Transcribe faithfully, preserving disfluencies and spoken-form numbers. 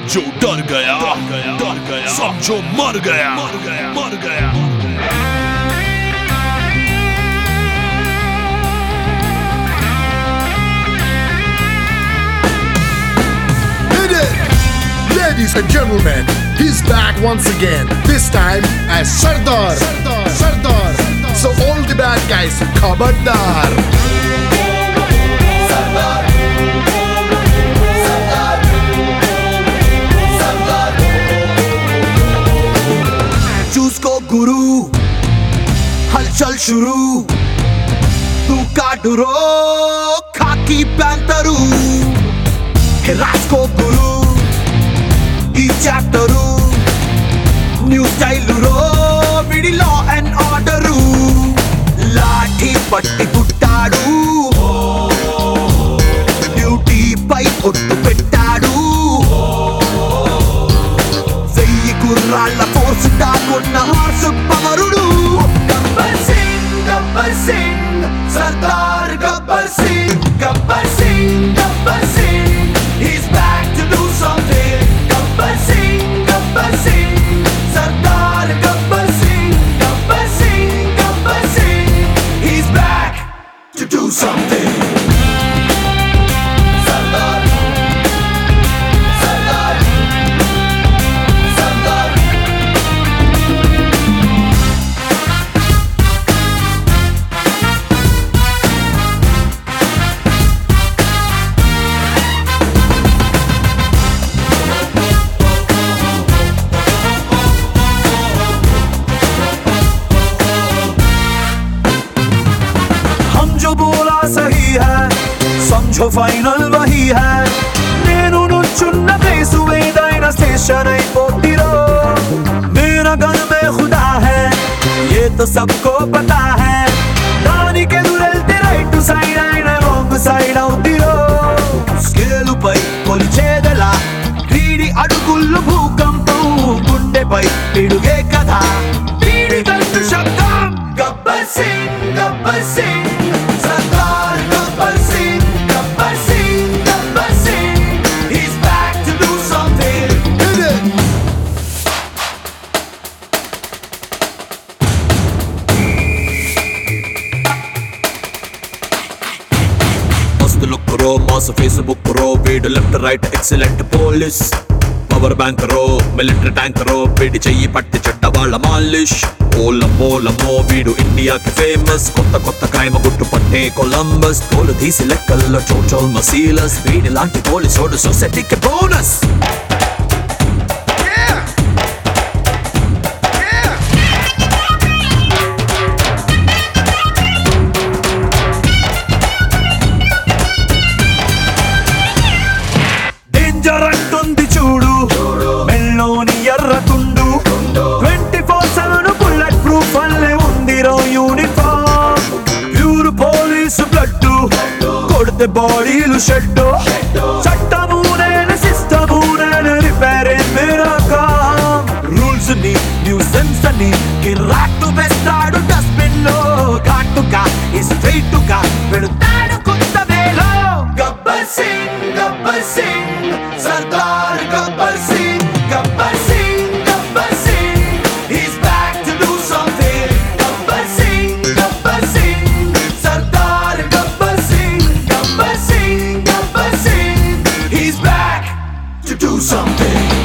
जो डर गया डर गया समझो मर गया मर गया मर गया Hit it! Ladies and gentlemen, he's back once again. This time as Sardar. Sardar. Sardar. So all the bad guys, Khabardar. Sardar. चूसको गुरु हलचल शुरू तू काटुरो खाकी पैंतरू रास्को गुरु ఈ చాప్టరు న్యూ స్టైల్ రో మిడి లా అండ్ ఆర్డరు లాఠీ పట్టి పుట్టాడు డ్యూటీ పై ఒట్టు పెట్టాడు వెయ్యి గుర్రాల ఫోర్స్ దాకున్న హార్స్ పవరుడు Gabbar Singh Gabbar Singh Sardar Gabbar Singh Gabbar Singh Gabbar Singh he's back to do something Gabbar Singh Gabbar Singh Sardar Gabbar Singh Gabbar Singh Gabbar Singh he's back to do something सही है समझो फाइनल वही है నేను నుంచున్న ప్లేస్ ఏదైనా స్టేషన్ అయిపోతిరో मेरा घर में खुदा है ये तो सबको पता है దానికి ఎదురెళ్తే రైట్ సైడ్ అయినా రాంగ్ సైడ్ అవుతిరో స్కేలు పై కొలిచేదలా క్రీడి అడుగులు భూకంపం గుండెపై పిడుగే కదా క్రీడి గంటు శబ్దం గబ్బర్ సింగ్ గబ్బర్ సింగ్ रो मास फेसबुक रो वीड left right excellent police power bank रो मिलिटरी टैंक रो पीడి చెయ్యి పట్టి చెడ్డవాళ్ళ మాలిష్ ఓలమ్మో లమ్మో వీడు ఇండియాకి ఫేమస్ కొత్త కొత్త క్రైమ్ గుట్టు పట్టే కొలంబస్ తోలు తీసి లెక్కల్లో చోచోల్ మసీలస్ వీడి లాంటి పోలీసోడు సొసైటీకి బోనస్ జరంటుంది చూడు మెల్లోని ఎర్రతుండు twenty four seven bullet proof అల్లే ఉందిరో యూనిఫామ్ ప్యూర్ పోలీసు బ్లడ్ కొడితే బాడీలు షెడ్ చట్టము నేను సిస్టము నేను రిపేర్ రూల్స్ ని న్యూసెన్స్ అని కిరాక్టు వేస్తాడు డస్ట్బిన్ లో ఘాటుగా స్ట్రైట్ గా పెడతాడు కొత్త వేలో Gabbar Singh Gabbar Singh Sardar Gabbar Singh, Gabbar Singh, Gabbar Singh, he's back to do something. Gabbar Singh, Gabbar Singh, Sardar Gabbar Singh, Gabbar Singh, Gabbar Singh, he's back to do something.